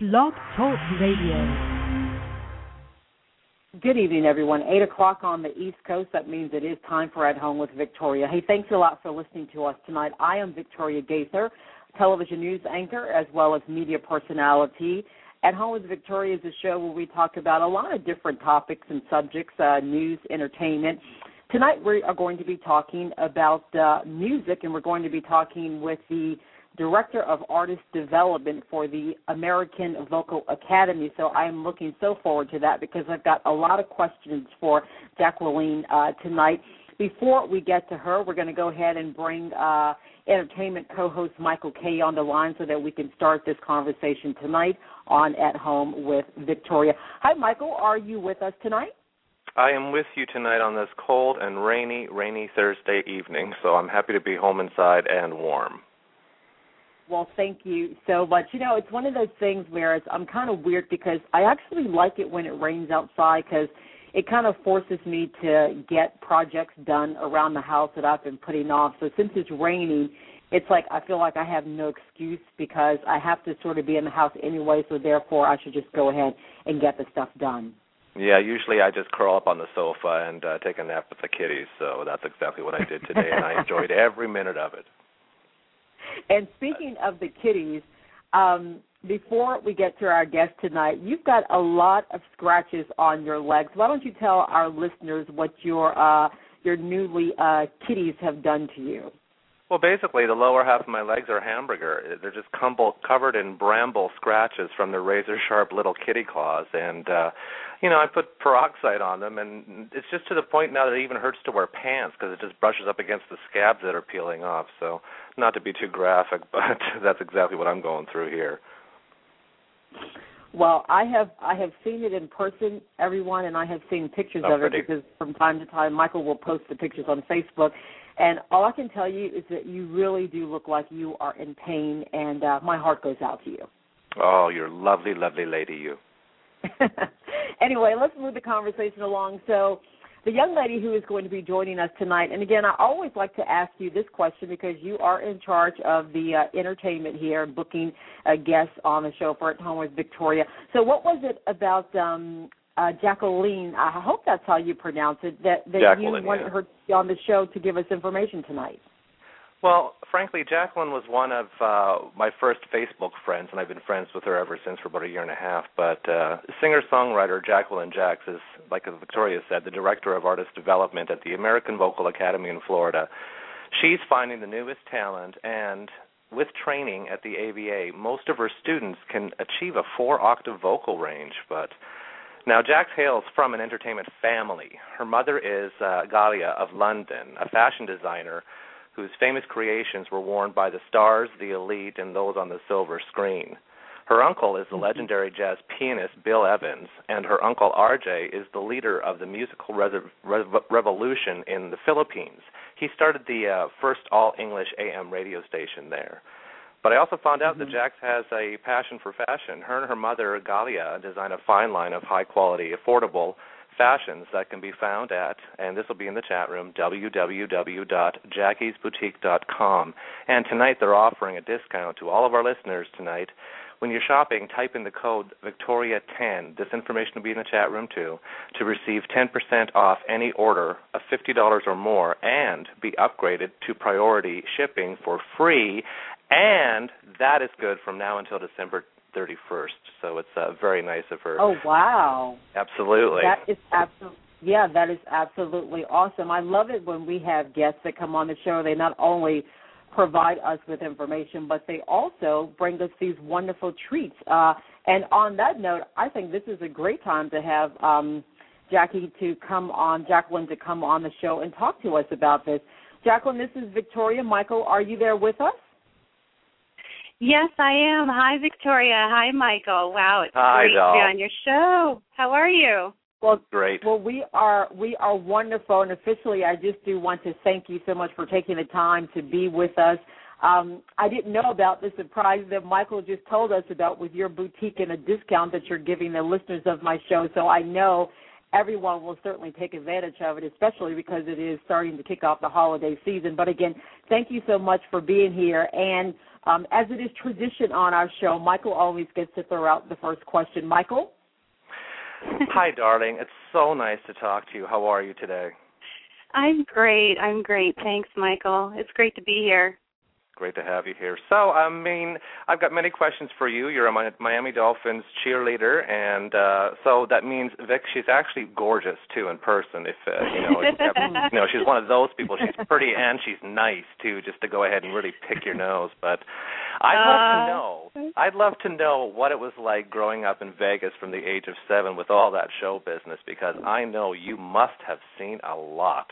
Blog Talk Radio. Good evening, everyone. 8 o'clock on the East Coast. That means it is time for At Home with Victoria. Hey, thanks a lot for listening to us tonight. I am Victoria Gaither, television news anchor as well as media personality. At Home with Victoria is a show where we talk about a lot of different topics and subjects, news, entertainment. Tonight we are going to be talking about music, and we're going to be talking with the Director of Artist Development for the American Vocal Academy. So I am looking so forward to that because I've got a lot of questions for Jacqueline tonight. Before we get to her, we're going to go ahead and bring entertainment co-host Michael Kay on the line so that we can start this conversation tonight on At Home with Victoria. Hi, Michael. Are you with us tonight? I am with you tonight on this cold and rainy Thursday evening, so I'm happy to be home inside and warm. Well, thank you so much. You know, it's one of those things where I'm kind of weird because I actually like it when it rains outside because it kind of forces me to get projects done around the house that I've been putting off. So since it's raining, it's like I feel like I have no excuse because I have to sort of be in the house anyway, so therefore I should just go ahead and get the stuff done. Yeah, usually I just curl up on the sofa and take a nap with the kitties, so that's exactly what I did today, and I enjoyed every minute of it. And speaking of the kitties, before we get to our guest tonight, you've got a lot of scratches on your legs. Why don't you tell our listeners what your newly kitties have done to you? Well, basically, the lower half of my legs are hamburger. They're just covered in bramble scratches from the razor-sharp little kitty claws. And, I put peroxide on them, and it's just to the point now that it even hurts to wear pants because it just brushes up against the scabs that are peeling off. So not to be too graphic, but that's exactly what I'm going through here. Well, I have seen it in person, everyone, and I have seen pictures of it because from time to time Michael will post the pictures on Facebook. And all I can tell you is that you really do look like you are in pain, and my heart goes out to you. Oh, you're a lovely, lovely lady, you. Anyway, let's move the conversation along. So the young lady who is going to be joining us tonight, and again, I always like to ask you this question because you are in charge of the entertainment here, booking guests on the show for At Home with Victoria. So what was it about Jacqueline, I hope that's how you pronounce it, that you wanted her on the show to give us information tonight? Well, frankly, Jacqueline was one of my first Facebook friends, and I've been friends with her ever since for about a year and a half. But singer-songwriter Jacqueline Jacks is, like Victoria said, the Director of Artist Development at the American Vocal Academy in Florida. She's finding the newest talent, and with training at the AVA, most of her students can achieve a 4-octave vocal range. But now, Jax hails from an entertainment family. Her mother is Galia of London, a fashion designer whose famous creations were worn by the stars, the elite, and those on the silver screen. Her uncle is the legendary jazz pianist Bill Evans, and her uncle RJ is the leader of the musical revolution in the Philippines. He started the first all-English AM radio station there. But I also found out that Jax has a passion for fashion. Her and her mother, Galia, design a fine line of high-quality, affordable fashions that can be found at, and this will be in the chat room, www.jackiesboutique.com. And tonight they're offering a discount to all of our listeners tonight. When you're shopping, type in the code Victoria10. This information will be in the chat room too, to receive 10% off any order of $50 or more and be upgraded to priority shipping for free. And that is good from now until December 31st, so it's very nice of her. Oh, wow. Absolutely. That is absolutely awesome. I love it when we have guests that come on the show. They not only provide us with information, but they also bring us these wonderful treats. And on that note, I think this is a great time to have Jacqueline to come on the show and talk to us about this. Jacqueline, this is Victoria. Michael, are you there with us? Yes, I am. Hi, Victoria. Hi, Michael. Wow, it's great doll. to be on your show. How are you? Well, great. Well, we are wonderful, and officially, I just do want to thank you so much for taking the time to be with us. I didn't know about the surprise that Michael just told us about with your boutique and a discount that you're giving the listeners of my show. So I know everyone will certainly take advantage of it, especially because it is starting to kick off the holiday season. But again, thank you so much for being here. And as it is tradition on our show, Michael always gets to throw out the first question. Michael? Hi, darling. It's so nice to talk to you. How are you today? I'm great. Thanks, Michael. It's great to be here. Great to have you here. So, I've got many questions for you. You're a Miami Dolphins cheerleader, and so that means, Vic, she's actually gorgeous, too, in person. If she's one of those people. She's pretty and she's nice, too, just to go ahead and really pick your nose. But I'd love to know what it was like growing up in Vegas from the age of 7 with all that show business, because I know you must have seen a lot.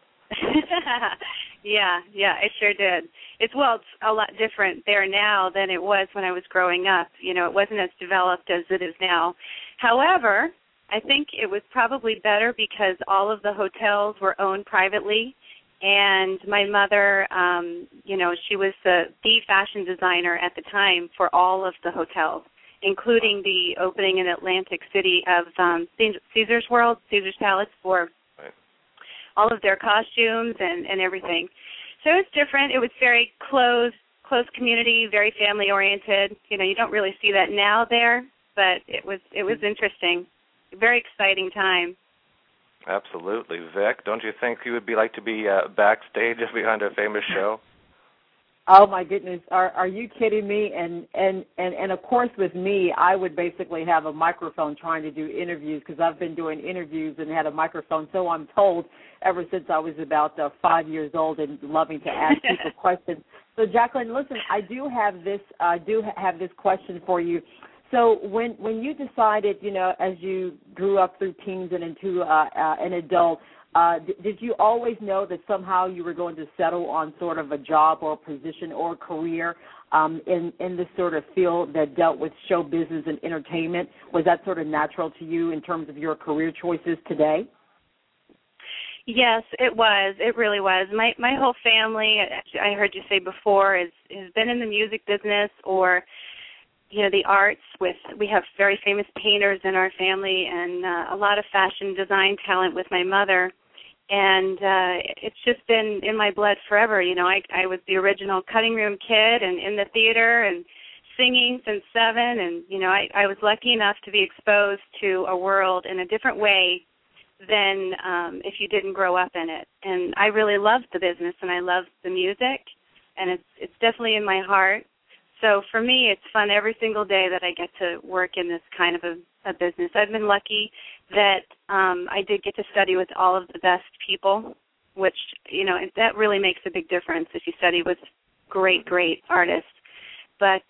Yeah, I sure did. It's a lot different there now than it was when I was growing up. You know, it wasn't as developed as it is now. However, I think it was probably better because all of the hotels were owned privately, and my mother, she was the fashion designer at the time for all of the hotels, including the opening in Atlantic City of Caesar's Palace for all of their costumes and everything. So it's different. It was very close community, very family-oriented. You know, you don't really see that now there, but it was interesting. Very exciting time. Absolutely. Vic, don't you think you would like to be backstage behind a famous show? Oh my goodness! Are you kidding me? And of course, with me, I would basically have a microphone trying to do interviews because I've been doing interviews and had a microphone. So I'm told ever since I was about 5 years old and loving to ask people questions. So Jacqueline, listen, I do have this question for you. So when you decided, as you grew up through teens and into an adult. Did you always know that somehow you were going to settle on sort of a job or position or career in this sort of field that dealt with show business and entertainment? Was that sort of natural to you in terms of your career choices today? Yes, it was. It really was. My whole family, I heard you say before, has been in the music business or the arts. We have very famous painters in our family and a lot of fashion design talent with my mother. And it's just been in my blood forever. I was the original cutting room kid and in the theater and singing since 7. And, I was lucky enough to be exposed to a world in a different way than if you didn't grow up in it. And I really loved the business and I loved the music. And it's definitely in my heart. So for me, it's fun every single day that I get to work in this kind of a business. I've been lucky that I did get to study with all of the best people, which, that really makes a big difference if you study with great, great artists. But,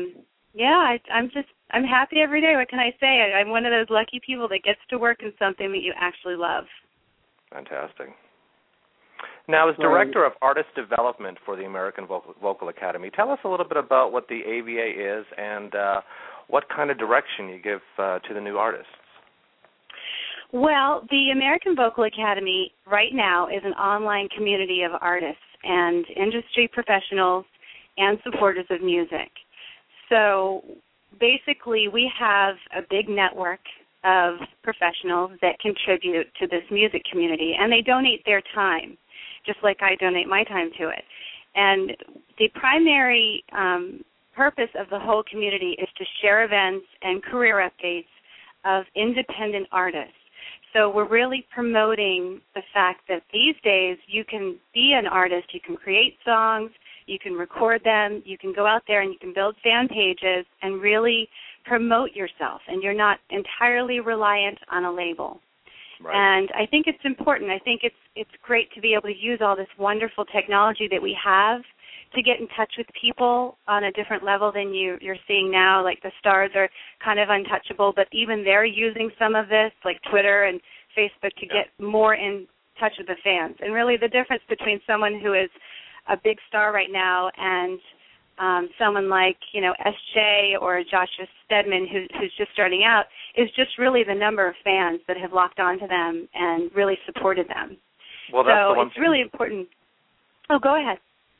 I'm happy every day. What can I say? I'm one of those lucky people that gets to work in something that you actually love. Fantastic. Now, as Director of Artist Development for the American Vocal Academy, tell us a little bit about what the AVA is and what kind of direction you give to the new artists. Well, the American Vocal Academy right now is an online community of artists and industry professionals and supporters of music. So basically we have a big network of professionals that contribute to this music community, and they donate their time, just like I donate my time to it. And the primary purpose of the whole community is to share events and career updates of independent artists. So we're really promoting the fact that these days you can be an artist, you can create songs, you can record them, you can go out there and you can build fan pages and really promote yourself, and you're not entirely reliant on a label. Right. And I think it's important. I think it's great to be able to use all this wonderful technology that we have to get in touch with people on a different level than you're seeing now. Like the stars are kind of untouchable, but even they're using some of this, like Twitter and Facebook, to get more in touch with the fans. And really the difference between someone who is a big star right now and someone like, S.J. or Joshua Stedman who's just starting out is just really the number of fans that have locked onto them and really supported them. Well, that's so the one it's really important. Oh, go ahead.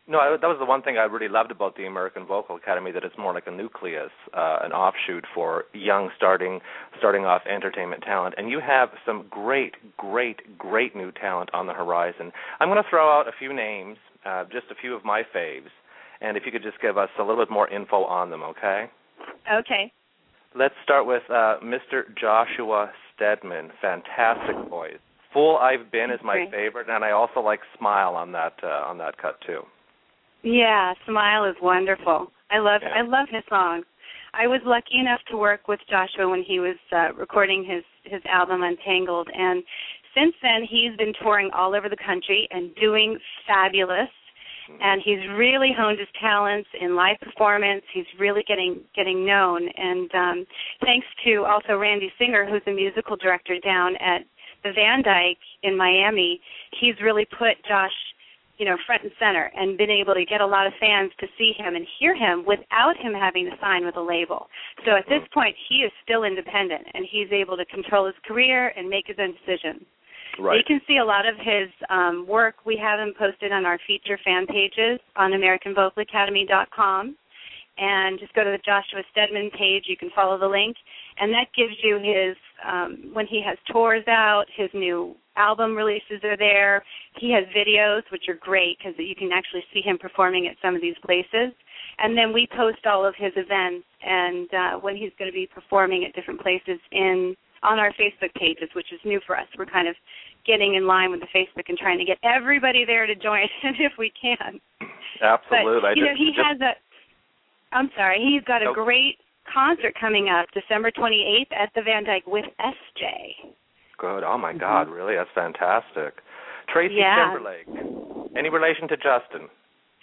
No, that was the one thing I really loved about the American Vocal Academy, that it's more like a nucleus, an offshoot for young starting off entertainment talent. And you have some great new talent on the horizon. I'm going to throw out a few names, just a few of my faves, and if you could just give us a little bit more info on them, okay? Okay. Let's start with Mr. Joshua Stedman. Fantastic voice. Full I've Been is my favorite, and I also like Smile on that cut too. Yeah, Smile is wonderful. I love his songs. I was lucky enough to work with Joshua when he was recording his album Untangled, and since then he's been touring all over the country and doing fabulous. And he's really honed his talents in live performance. He's really getting known. And thanks to also Randy Singer, who's the musical director down at the Van Dyke in Miami, he's really put Josh, front and center and been able to get a lot of fans to see him and hear him without him having to sign with a label. So at this point, he is still independent, and he's able to control his career and make his own decisions. Right. You can see a lot of his work. We have him posted on our feature fan pages on AmericanVocalAcademy.com. And just go to the Joshua Stedman page. You can follow the link. And that gives you his, when he has tours out, his new album releases are there. He has videos, which are great because you can actually see him performing at some of these places. And then we post all of his events and when he's going to be performing at different places on our Facebook pages, which is new for us. We're kind of getting in line with the Facebook and trying to get everybody there to join if we can. Absolutely. But, he's got a great concert coming up December 28th at the Van Dyke with SJ. Good. Oh, my God, really? That's fantastic. Tracy Timberlake. Any relation to Justin?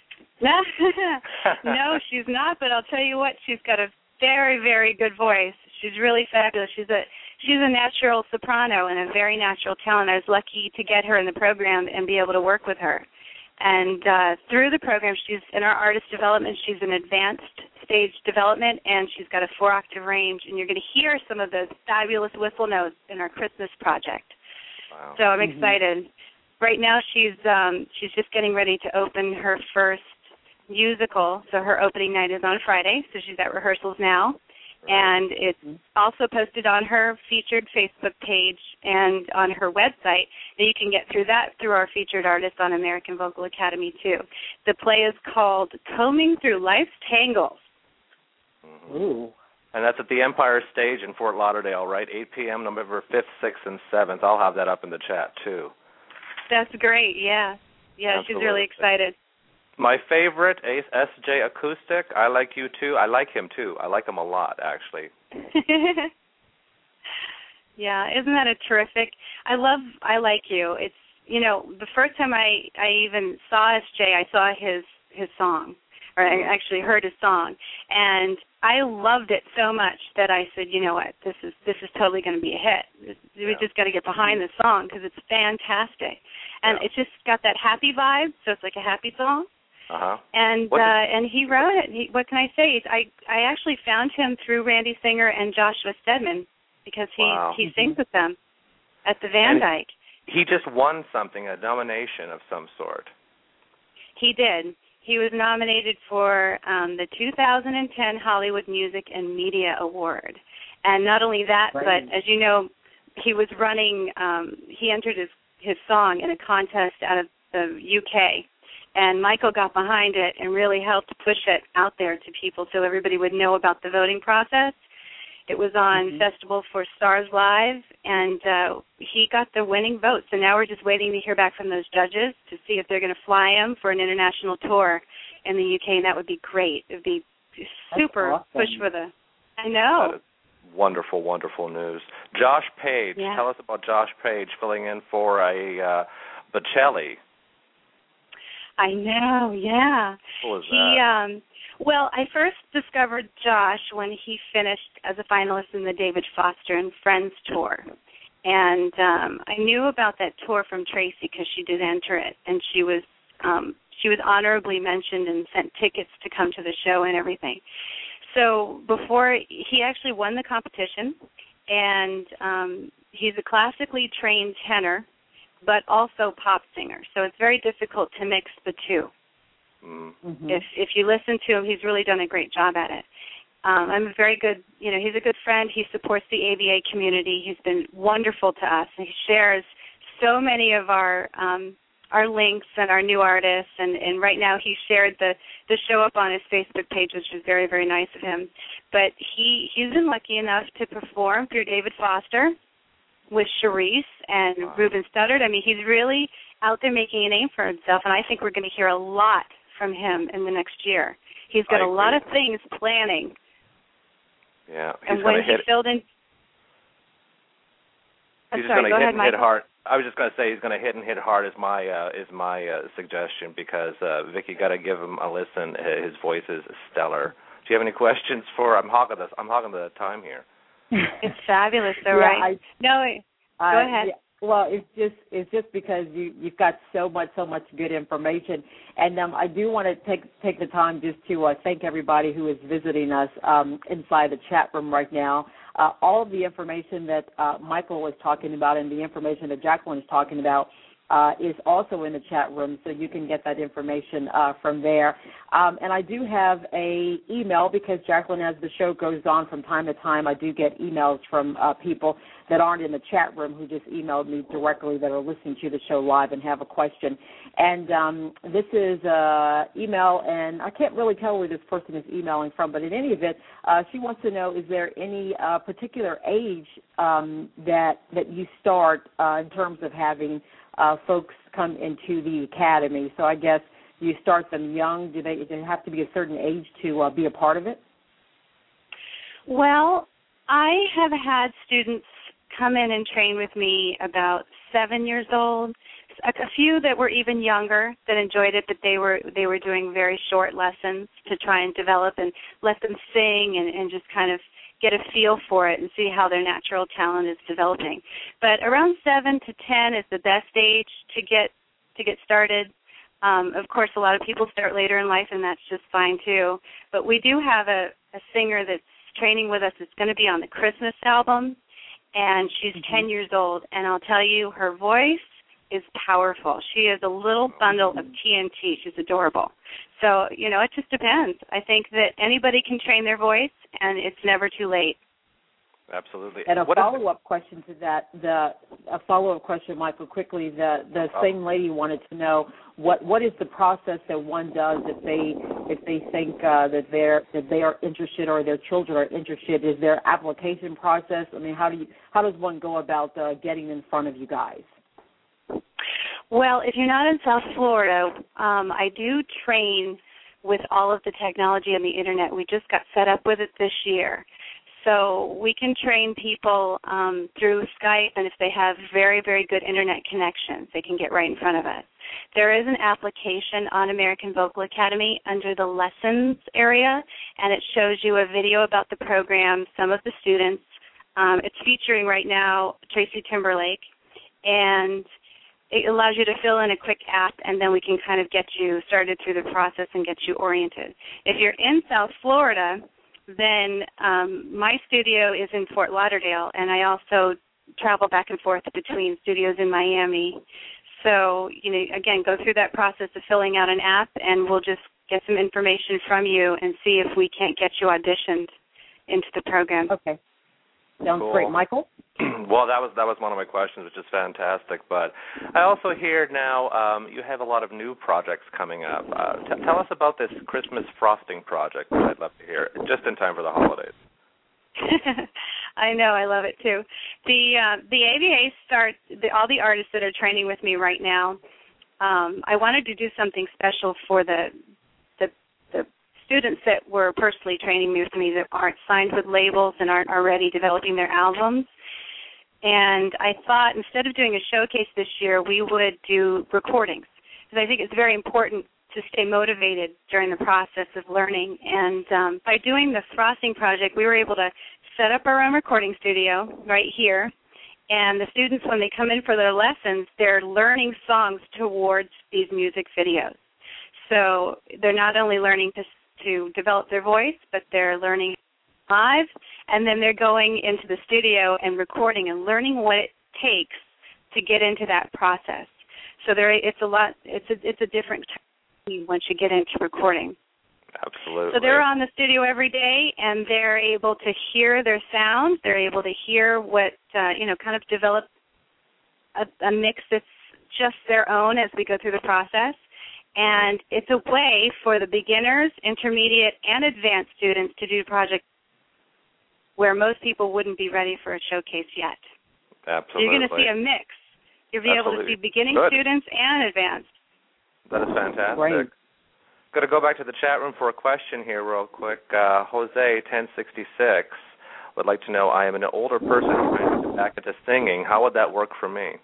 No, she's not, but I'll tell you what, she's got a very, very good voice. She's really fabulous. She's a natural soprano and a very natural talent. I was lucky to get her in the program and be able to work with her. And through the program, she's in our artist development. She's in advanced stage development, and she's got a 4-octave range. And you're going to hear some of those fabulous whistle notes in our Christmas project. Wow. So I'm excited. Right now, she's just getting ready to open her first musical. So her opening night is on Friday. So she's at rehearsals now. And it's also posted on her featured Facebook page and on her website. And you can get through that through our featured artist on American Vocal Academy, too. The play is called Combing Through Life's Tangles. Ooh. And that's at the Empire Stage in Fort Lauderdale, right? 8 p.m., November 5th, 6th, and 7th. I'll have that up in the chat, too. That's great, yeah. Yeah, Absolutely. She's really excited. My favorite, SJ Acoustic, I Like You Too. I like him, too. I like him a lot, actually. Yeah, isn't that a terrific? I Like You. It's, the first time I even saw SJ, I saw his song, or I actually heard his song, and I loved it so much that I said, you know what, this is totally going to be a hit. We just got to get behind this song because it's fantastic, and it's just got that happy vibe, so it's like a happy song. Uh-huh. And he wrote it. What can I say? I actually found him through Randy Singer and Joshua Stedman because he sings with them at the Van Dyke. He just won something, a nomination of some sort. He did. He was nominated for the 2010 Hollywood Music and Media Award. And not only that, but as you know, he was running, he entered his song in a contest out of the UK. And Michael got behind it and really helped push it out there to people so everybody would know about the voting process. It was on Festival for Stars Live, and he got the winning vote. So now we're just waiting to hear back from those judges to see if they're going to fly him for an international tour in the UK, and that would be great. It would be super push for the... I know. That is wonderful, wonderful news. Josh Page. Yeah. Tell us about Josh Page filling in for a Bocelli. I know, yeah. What was that? Well, I first discovered Josh when he finished as a finalist in the David Foster and Friends tour. And I knew about that tour from Tracy because she did enter it, and she was honorably mentioned and sent tickets to come to the show and everything. So before he actually won the competition, and he's a classically trained tenor, but also pop singer. So it's very difficult to mix the two. Mm-hmm. If you listen to him, he's really done a great job at it. I'm a very good, he's a good friend. He supports the ABA community. He's been wonderful to us. And he shares so many of our links and our new artists. And right now he shared the show up on his Facebook page, which is very, very nice of him. But he's been lucky enough to perform through David Foster with Charisse and Ruben Studdard. I mean, he's really out there making a name for himself, and I think we're going to hear a lot from him in the next year. He's got a lot of things planning. Yeah, and when he filled in, he's just going to hit and hit hard. I was just going to say he's going to hit and hit hard is my suggestion, because Vicki, got to give him a listen. His voice is stellar. Do you have any questions for? I'm hogging the time here. It's fabulous, though, right? Go ahead. Yeah. Well, it's just because you've got so much good information, and I do want to take the time just to thank everybody who is visiting us inside the chat room right now. All of the information that Michael was talking about and the information that Jacqueline is talking about is also in the chat room, so you can get that information from there. And I do have a email, because Jacqueline, as the show goes on from time to time, I do get emails from people that aren't in the chat room who just emailed me directly that are listening to the show live and have a question. And this is email, and I can't really tell where this person is emailing from, but in any event, she wants to know, is there any particular age that you start in terms of having folks come into the academy? So I guess you start them young. Do they have to be a certain age to be a part of it? Well, I have had students come in and train with me about 7 years old. A few that were even younger that enjoyed it, but they were doing very short lessons to try and develop and let them sing and just kind of get a feel for it and see how their natural talent is developing. But around 7 to 10 is the best age to get started. Of course, a lot of people start later in life, and that's just fine too. But we do have a singer that's training with us that's going to be on the Christmas album, and she's 10 years old. And I'll tell you, her voice is powerful. She is a little bundle of TNT. She's adorable. So, it just depends. I think that anybody can train their voice, and it's never too late. Absolutely. And a follow-up question to that, a follow-up question, Michael, quickly. The same lady wanted to know what is the process that one does if they think that they are interested or their children are interested. Is there an application process? I mean, how does one go about getting in front of you guys? Well, if you're not in South Florida, I do train with all of the technology on the Internet. We just got set up with it this year. So we can train people through Skype, and if they have very, very good Internet connections, they can get right in front of us. There is an application on American Vocal Academy under the lessons area, and it shows you a video about the program, some of the students. It's featuring right now Tracy Timberlake, and it allows you to fill in a quick app, and then we can kind of get you started through the process and get you oriented. If you're in South Florida, then my studio is in Fort Lauderdale, and I also travel back and forth between studios in Miami. So, again, go through that process of filling out an app, and we'll just get some information from you and see if we can't get you auditioned into the program. Okay. Sounds cool. Great. Michael? Well, that was one of my questions, which is fantastic. But I also hear now you have a lot of new projects coming up. Tell us about this Christmas frosting project that I'd love to hear, just in time for the holidays. I know, I love it too. The ABA starts, all the artists that are training with me right now, I wanted to do something special for the students that were personally training with me that aren't signed with labels and aren't already developing their albums. And I thought instead of doing a showcase this year, we would do recordings, because I think it's very important to stay motivated during the process of learning. And by doing the frosting project, we were able to set up our own recording studio right here. And the students, when they come in for their lessons, they're learning songs towards these music videos. So they're not only learning to develop their voice, but they're learning live, and then they're going into the studio and recording and learning what it takes to get into that process. So it's a different team once you get into recording. Absolutely. So they're on the studio every day, and they're able to hear their sounds. They're able to hear what, kind of develop a mix that's just their own as we go through the process. And it's a way for the beginners, intermediate, and advanced students to do projects where most people wouldn't be ready for a showcase yet. Absolutely. So you're going to see a mix. You'll be able to see beginning students and advanced. That is fantastic. Great. Got to go back to the chat room for a question here real quick. Jose 1066 would like to know, I am an older person trying to get back into singing. How would that work for me?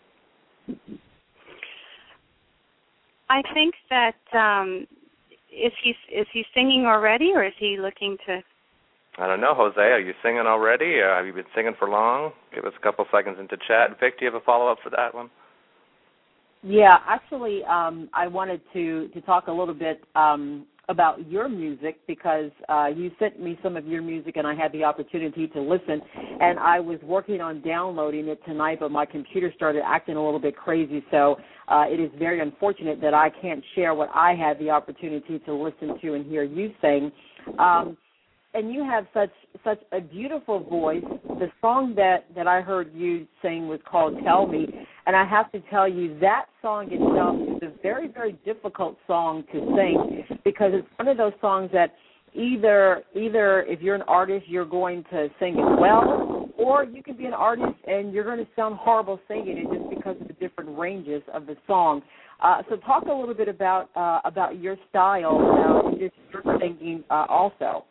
I think that is he singing already, or is he looking to? I don't know, Jose. Are you singing already? Have you been singing for long? Give us a couple seconds into chat. Vic, do you have a follow-up for that one? Yeah, actually, I wanted to talk a little bit about your music because you sent me some of your music and I had the opportunity to listen. And I was working on downloading it tonight, but my computer started acting a little bit crazy. So it is very unfortunate that I can't share what I had the opportunity to listen to and hear you sing. And you have such a beautiful voice. The song that I heard you sing was called Tell Me. And I have to tell you, that song itself is a very, very difficult song to sing because it's one of those songs that either if you're an artist, you're going to sing it well, or you can be an artist and you're going to sound horrible singing it just because of the different ranges of the song. So talk a little bit about your style and just your singing also.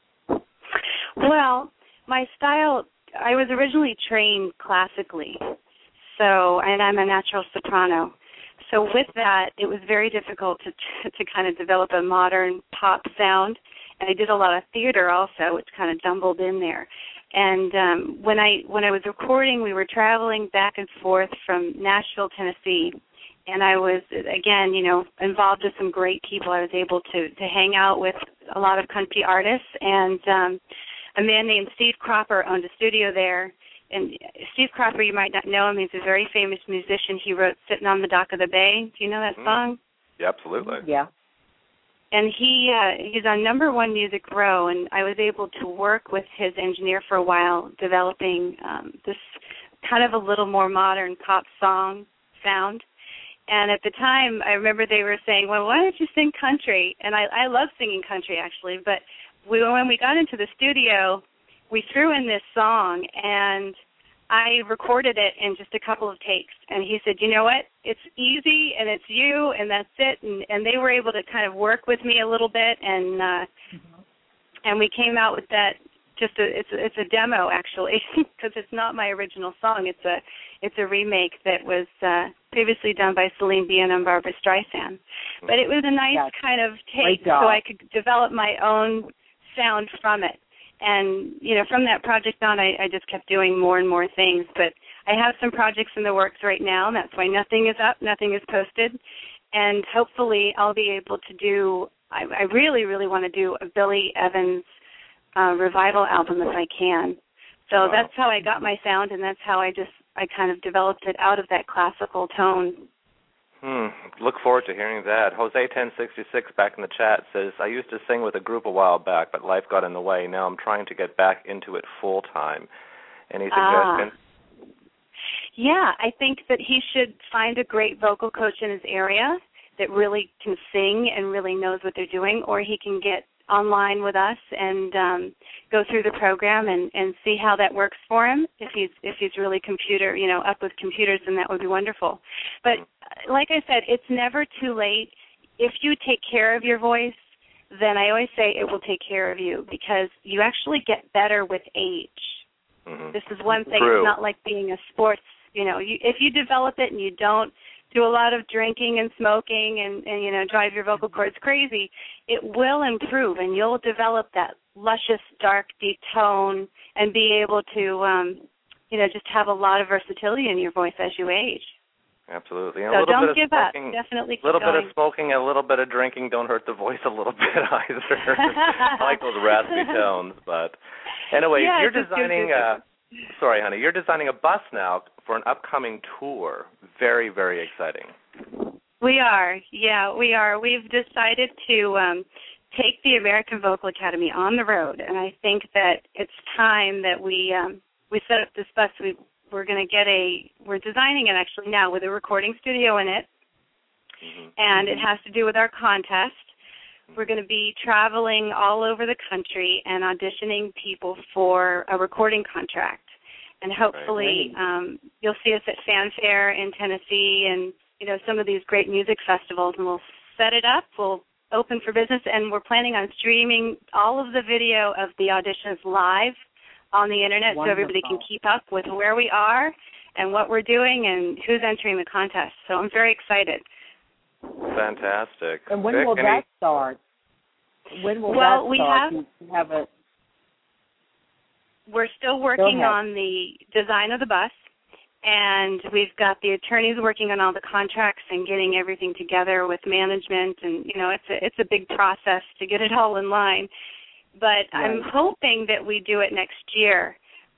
Well, my style, I was originally trained classically, and I'm a natural soprano. So with that, it was very difficult to kind of develop a modern pop sound, and I did a lot of theater also, which kind of jumbled in there. And when I was recording, we were traveling back and forth from Nashville, Tennessee, and I was, again, involved with some great people. I was able to hang out with a lot of country artists, and a man named Steve Cropper owned a studio there. And Steve Cropper, you might not know him. He's a very famous musician. He wrote Sitting on the Dock of the Bay. Do you know that song? Yeah, absolutely. Yeah. And he's on #1 Music Row, and I was able to work with his engineer for a while, developing this kind of a little more modern pop song sound. And at the time, I remember they were saying, well, why don't you sing country? And I love singing country, actually, but when we got into the studio, we threw in this song, and I recorded it in just a couple of takes. And he said, you know what, it's easy, and it's you, and that's it. And they were able to kind of work with me a little bit, and we came out with that. It's a demo, actually, because it's not my original song. It's a remake that was previously done by Celine Dion and Barbra Streisand. But it was a nice kind of take, so I could develop my own sound from it. And, from that project on, I just kept doing more and more things. But I have some projects in the works right now, and that's why nothing is up, nothing is posted. And hopefully I'll be able to do, I really, really want to do a Billy Evans revival album if I can. So that's how I got my sound, and that's how I kind of developed it out of that classical tone. Look forward to hearing that. Jose 1066 back in the chat says, I used to sing with a group a while back, but life got in the way. Now I'm trying to get back into it full time. Any suggestions? Yeah, I think that he should find a great vocal coach in his area that really can sing and really knows what they're doing, or he can get online with us and go through the program and see how that works for him. If he's really up with computers, then that would be wonderful. But like I said, it's never too late. If you take care of your voice, then I always say it will take care of you, because you actually get better with age. Mm-hmm. This is one thing. True. It's not like being a sports, if you develop it and you don't do a lot of drinking and smoking and drive your vocal cords crazy, it will improve, and you'll develop that luscious, dark, deep tone and be able to, just have a lot of versatility in your voice as you age. Absolutely. And so don't give up. Definitely keep going. A little bit of smoking and a little bit of drinking don't hurt the voice a little bit either. I like those raspy tones. But anyway, yeah, you're designing sorry, honey, you're designing a bus now for an upcoming tour. Very, very exciting. We are. Yeah, we are. We've decided to take the American Vocal Academy on the road, and I think that it's time that we set up this bus. We're designing it actually now with a recording studio in it, and it has to do with our contest. We're going to be traveling all over the country and auditioning people for a recording contract. And hopefully you'll see us at Fanfare in Tennessee and, some of these great music festivals, and we'll set it up. We'll open for business, and we're planning on streaming all of the video of the auditions live on the Internet. Wonderful. So everybody can keep up with where we are and what we're doing and who's entering the contest. So I'm very excited. Fantastic. And when will that start? When will that start? We're still working on the design of the bus, and we've got the attorneys working on all the contracts and getting everything together with management, and it's a big process to get it all in line. But I'm hoping that we do it next year.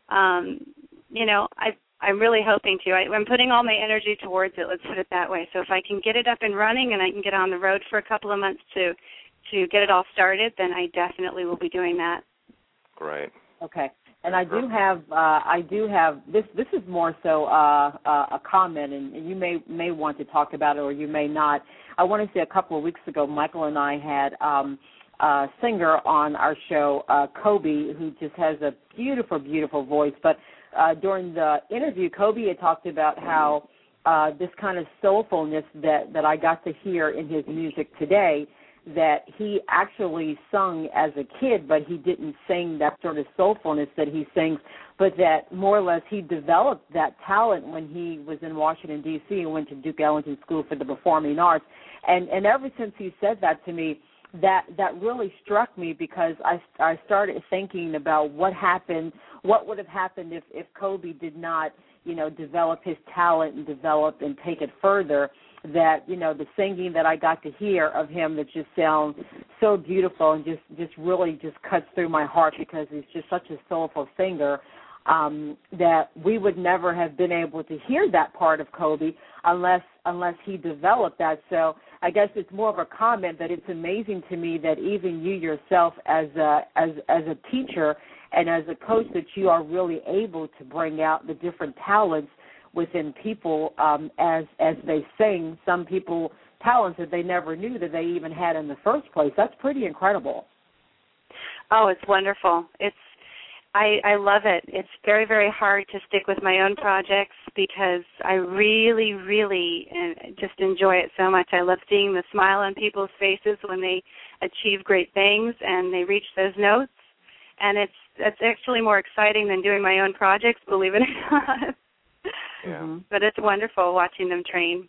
I'm really hoping to. I'm putting all my energy towards it, let's put it that way. So if I can get it up and running and I can get on the road for a couple of months to get it all started, then I definitely will be doing that. Great. Okay. And I do have this is more so a comment, and you may want to talk about it or you may not. I want to say a couple of weeks ago, Michael and I had a singer on our show, Kobe, who just has a beautiful, beautiful voice. But during the interview, Kobe had talked about how this kind of soulfulness that I got to hear in his music today, that he actually sung as a kid, but he didn't sing that sort of soulfulness that he sings, but that more or less he developed that talent when he was in Washington, D.C. and went to Duke Ellington School for the Performing Arts. And ever since he said that to me, that really struck me, because I started thinking about what would have happened if Kobe did not, develop his talent and develop and take it further. That, the singing that I got to hear of him that just sounds so beautiful and just really just cuts through my heart, because he's just such a soulful singer, that we would never have been able to hear that part of Kobe unless he developed that. So I guess it's more of a comment that it's amazing to me that even you yourself as a teacher and as a coach, that you are really able to bring out the different talents within people as they sing. Some people talents that they never knew that they even had in the first place. That's pretty incredible. Oh, it's wonderful. I love it. It's very, very hard to stick with my own projects because I really, really just enjoy it so much. I love seeing the smile on people's faces when they achieve great things and they reach those notes. And it's actually more exciting than doing my own projects, believe it or not. Yeah. But it's wonderful watching them train.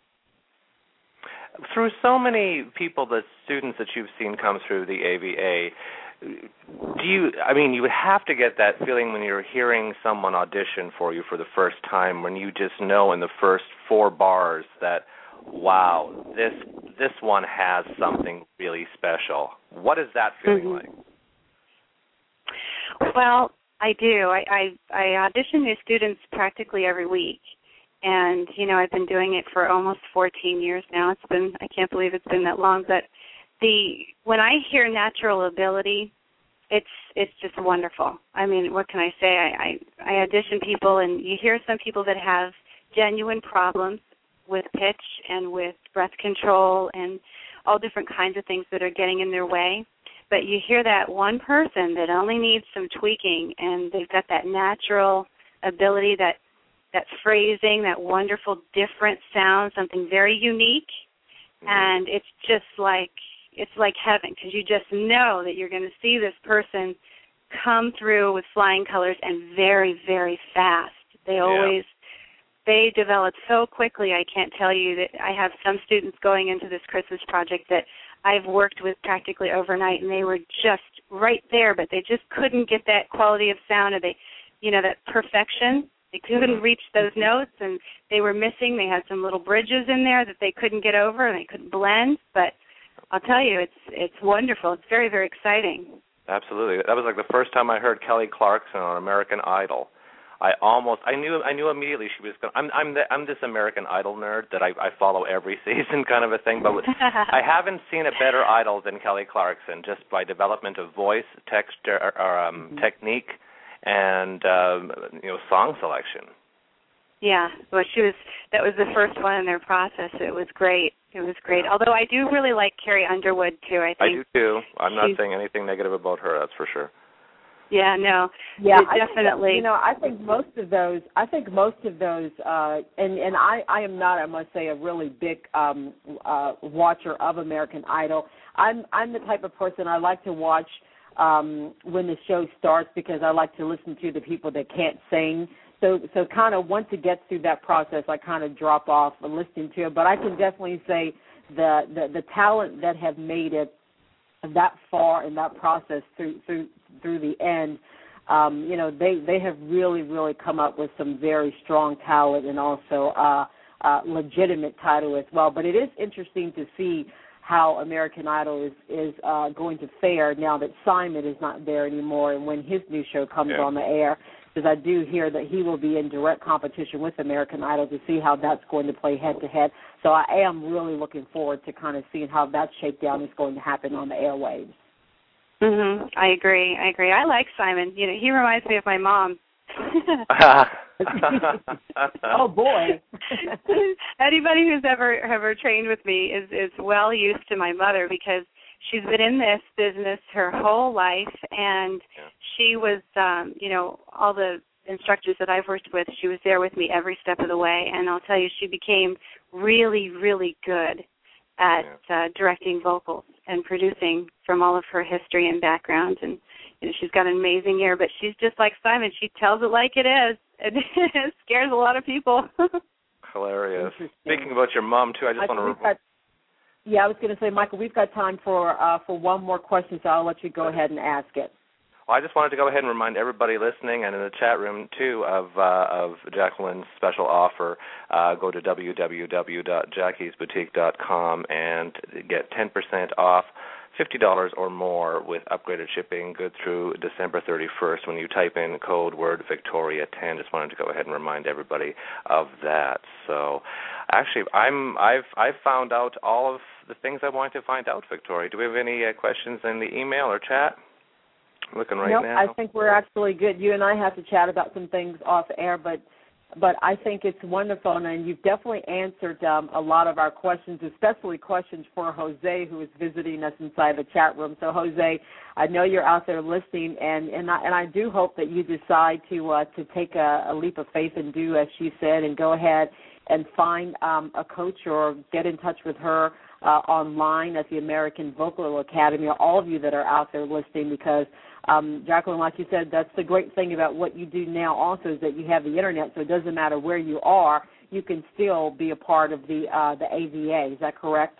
Through so many people, the students that you've seen come through the AVA, you would have to get that feeling when you're hearing someone audition for you for the first time, when you just know in the first 4 bars that, wow, this one has something really special. What is that feeling like? Well, I do. I audition new students practically every week. And, I've been doing it for almost 14 years now. I can't believe it's been that long. But when I hear natural ability, it's just wonderful. I mean, what can I say? I audition people, and you hear some people that have genuine problems with pitch and with breath control and all different kinds of things that are getting in their way. But you hear that one person that only needs some tweaking, and they've got that natural ability, that phrasing, that wonderful different sound, something very unique, and it's like heaven, because you just know that you're going to see this person come through with flying colors and very, very fast. They develop so quickly. I can't tell you that I have some students going into this Christmas project that I've worked with practically overnight, and they were just right there, but they just couldn't get that quality of sound, or that perfection. They couldn't reach those notes, and they were missing. They had some little bridges in there that they couldn't get over, and they couldn't blend. But I'll tell you, it's wonderful. It's very, very exciting. Absolutely. That was like the first time I heard Kelly Clarkson on American Idol. I knew immediately she was going. I'm this American Idol nerd that I follow every season kind of a thing, but I haven't seen a better idol than Kelly Clarkson, just by development of voice, texture, technique, and song selection. Yeah, well, that was the first one in their process. It was great. Although I do really like Carrie Underwood too. I do too. I'm not saying anything negative about her. That's for sure. Yeah, no. Yeah, definitely. I think most of those, and I am not, I must say, a really big watcher of American Idol. I'm the type of person I like to watch when the show starts, because I like to listen to the people that can't sing. So kind of once it gets through that process, I kind of drop off and listen to it. But I can definitely say the talent that have made it that far in that process through the end, they have really, really come up with some very strong talent, and also legitimate title as well. But it is interesting to see how American Idol is going to fare now that Simon is not there anymore, and when his new show comes on the air, because I do hear that he will be in direct competition with American Idol, to see how that's going to play head-to-head. So I am really looking forward to kind of seeing how that shakedown is going to happen on the airwaves. I agree. I like Simon. He reminds me of my mom. Oh boy! Anybody who's ever trained with me is well used to my mother, because she's been in this business her whole life, and she was, all the instructors that I've worked with, she was there with me every step of the way. And I'll tell you, she became really, really good at directing vocals and producing from all of her history and background. And she's got an amazing ear, but she's just like Simon. She tells it like it is, and it scares a lot of people. Hilarious. Speaking about your mom, too, I just want to... Yeah, I was going to say, Michael, we've got time for one more question, so I'll let you go ahead and ask it. Well, I just wanted to go ahead and remind everybody listening and in the chat room, too, of Jacqueline's special offer. Go to www.jackiesboutique.com and get 10% off, $50 or more, with upgraded shipping, good through December 31st when you type in code word Victoria10. Just wanted to go ahead and remind everybody of that. So, actually, I've found out all of the things I wanted to find out, Victoria. Do we have any questions in the email or chat? Looking right now. I think we're actually good. You and I have to chat about some things off air, but I think it's wonderful, and you've definitely answered a lot of our questions, especially questions for Jose, who is visiting us inside the chat room. So, Jose, I know you're out there listening, and I do hope that you decide to take a leap of faith and do as she said, and go ahead and find a coach or get in touch with her online at the American Vocal Academy, or all of you that are out there listening, because Jacqueline, like you said, that's the great thing about what you do now also, is that you have the Internet, so it doesn't matter where you are, you can still be a part of the AVA. Is that correct?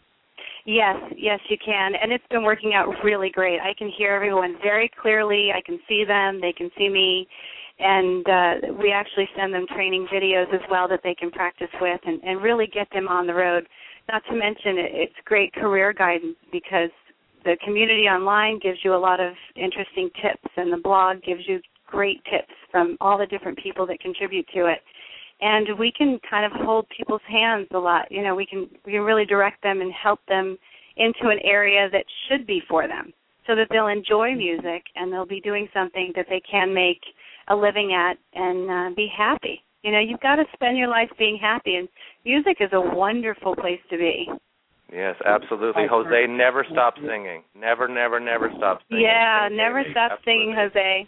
Yes, you can, and it's been working out really great. I can hear everyone very clearly. I can see them. They can see me, and we actually send them training videos as well that they can practice with and really get them on the road. Not to mention it's great career guidance, because the community online gives you a lot of interesting tips, and the blog gives you great tips from all the different people that contribute to it. And we can kind of hold people's hands a lot. We can really direct them and help them into an area that should be for them, so that they'll enjoy music and they'll be doing something that they can make a living at and be happy. You've got to spend your life being happy, and music is a wonderful place to be. Yes, absolutely. Jose, never stop singing. Never stop singing. Yeah, never stop singing, Jose.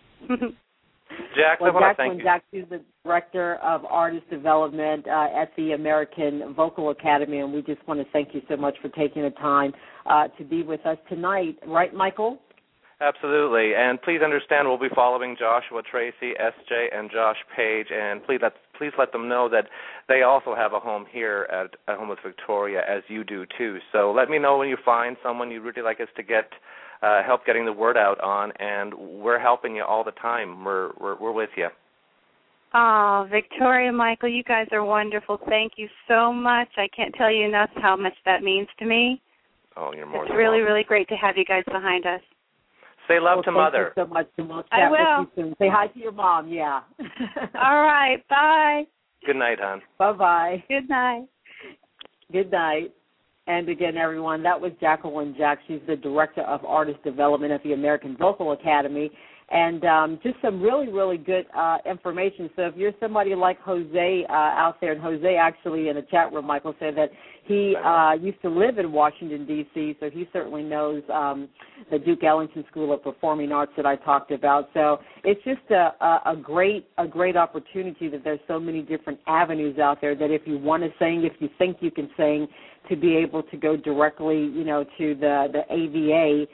Jack, I want to thank you. Jack is the Director of Artist Development at the American Vocal Academy, and we just want to thank you so much for taking the time to be with us tonight. Right, Michael? Absolutely, and please understand we'll be following Joshua Tracy, SJ, and Josh Page, and please let them know that they also have a home here at Home with Victoria, as you do too. So let me know when you find someone you'd really like us to get help getting the word out on, and we're helping you all the time. We're with you. Oh, Victoria, Michael, you guys are wonderful. Thank you so much. I can't tell you enough how much that means to me. Oh, you're more than welcome. It's really, really great to have you guys behind us. Say love to Mother. Thank you so much, and we'll chat I will. with you soon. Say hi to your mom, yeah. All right. Bye. Good night, hon. Bye-bye. Good night. Good night. And again, everyone, that was Jacqueline Jack. She's the Director of Artist Development at the American Vocal Academy. And just some really, really good information. So if you're somebody like Jose out there, and Jose actually in the chat room, Michael, said that he used to live in Washington, D.C., so he certainly knows the Duke Ellington School of Performing Arts that I talked about. So it's just a great opportunity that there's so many different avenues out there that if you want to sing, if you think you can sing, to be able to go directly, to the AVA,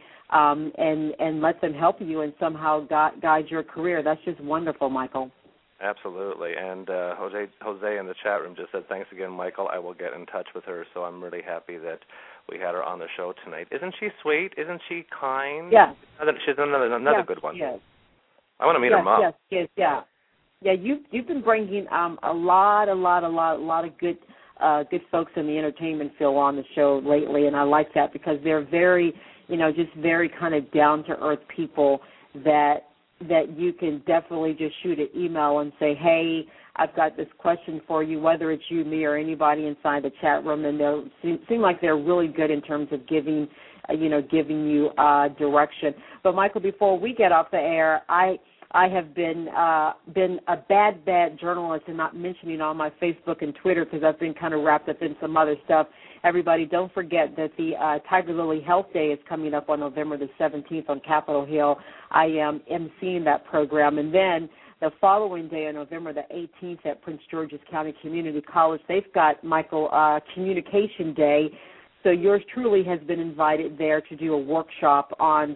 and let them help you and somehow guide your career. That's just wonderful, Michael. Absolutely. And Jose in the chat room just said, thanks again, Michael. I will get in touch with her. So I'm really happy that we had her on the show tonight. Isn't she sweet? Isn't she kind? Yes. She's another good one. Yes. I want to meet her mom. Yes. Yeah, you've been bringing a lot of good folks in the entertainment field on the show lately, and I like that because they're very, just very kind of down-to-earth people that you can definitely just shoot an email and say, hey, I've got this question for you, whether it's you, me, or anybody inside the chat room, and they seem like they're really good in terms of giving you direction. But, Michael, before we get off the air, I have been a bad journalist and not mentioning on my Facebook and Twitter because I've been kind of wrapped up in some other stuff. Everybody, don't forget that the Tiger Lily Health Day is coming up on November the 17th on Capitol Hill. I am emceeing that program. And then the following day on November the 18th at Prince George's County Community College, they've got, Michael, Communication Day. So yours truly has been invited there to do a workshop on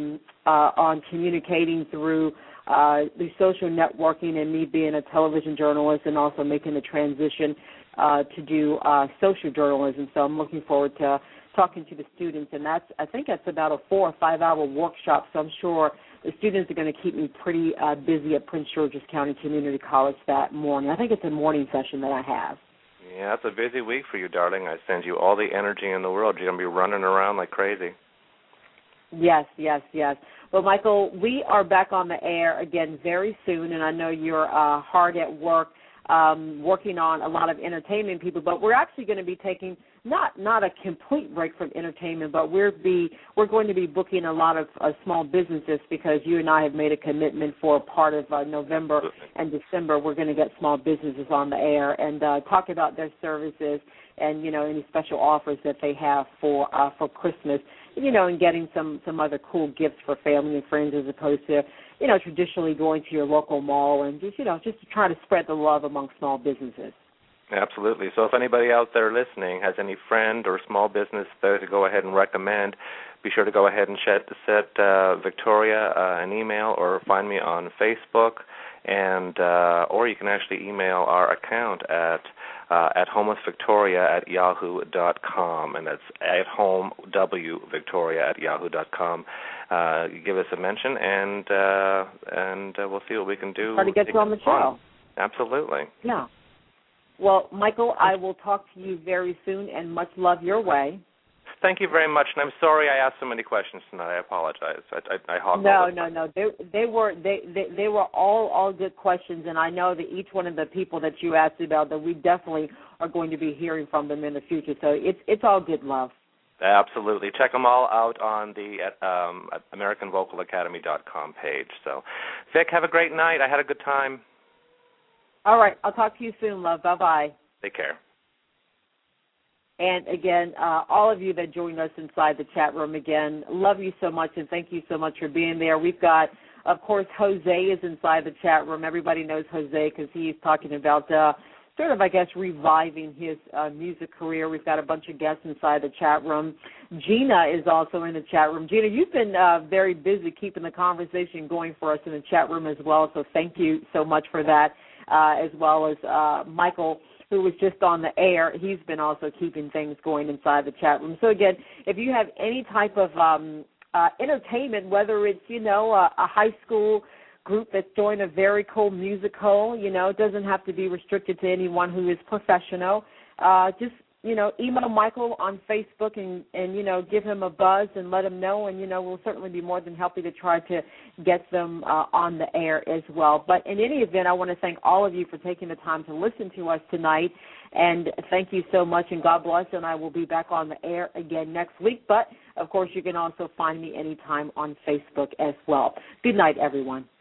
communicating through the social networking, and me being a television journalist and also making the transition to do social journalism. So I'm looking forward to talking to the students, and I think that's about a 4 or 5 hour workshop. So I'm sure the students are going to keep me pretty busy at Prince George's County Community College that morning. I think it's a morning session that I have. Yeah, it's a busy week for you, darling. I send you all the energy in the world. You're going to be running around like crazy. Yes. Well, Michael, we are back on the air again very soon, and I know you're hard at work working on a lot of entertainment people, but we're actually going to be taking not a complete break from entertainment, but we're going to be booking a lot of small businesses because you and I have made a commitment for part of November and December. We're going to get small businesses on the air and talk about their services and, any special offers that they have for Christmas, and getting some other cool gifts for family and friends as opposed to, traditionally going to your local mall and just to try to spread the love among small businesses. Absolutely. So if anybody out there listening has any friend or small business there to go ahead and recommend, be sure to go ahead and set Victoria an email or find me on Facebook, and or you can actually email our account at homewithvictoria@yahoo.com, and that's at homewvictoria@yahoo.com. Give us a mention, and we'll see what we can do. Try to get you on the show. Absolutely. Yeah. Well, Michael, I will talk to you very soon, and much love your way. Thank you very much, and I'm sorry I asked so many questions tonight. I apologize. I hogged all the time. No. They were all good questions, and I know that each one of the people that you asked about, that we definitely are going to be hearing from them in the future. So it's all good love. Absolutely. Check them all out on the AmericanVocalAcademy.com page. So, Vic, have a great night. I had a good time. All right. I'll talk to you soon, love. Bye-bye. Take care. And, again, all of you that joined us inside the chat room, again, love you so much, and thank you so much for being there. We've got, of course, Jose is inside the chat room. Everybody knows Jose because he's talking about sort of, I guess, reviving his music career. We've got a bunch of guests inside the chat room. Gina is also in the chat room. Gina, you've been very busy keeping the conversation going for us in the chat room as well, so thank you so much for that, as well as Michael, who was just on the air. He's been also keeping things going inside the chat room. So, again, if you have any type of entertainment, whether it's, a high school group that's doing a very cool musical, it doesn't have to be restricted to anyone who is professional. Just email Michael on Facebook and give him a buzz and let him know, and, we'll certainly be more than happy to try to get them on the air as well. But in any event, I want to thank all of you for taking the time to listen to us tonight, and thank you so much, and God bless, and I will be back on the air again next week. But, of course, you can also find me anytime on Facebook as well. Good night, everyone.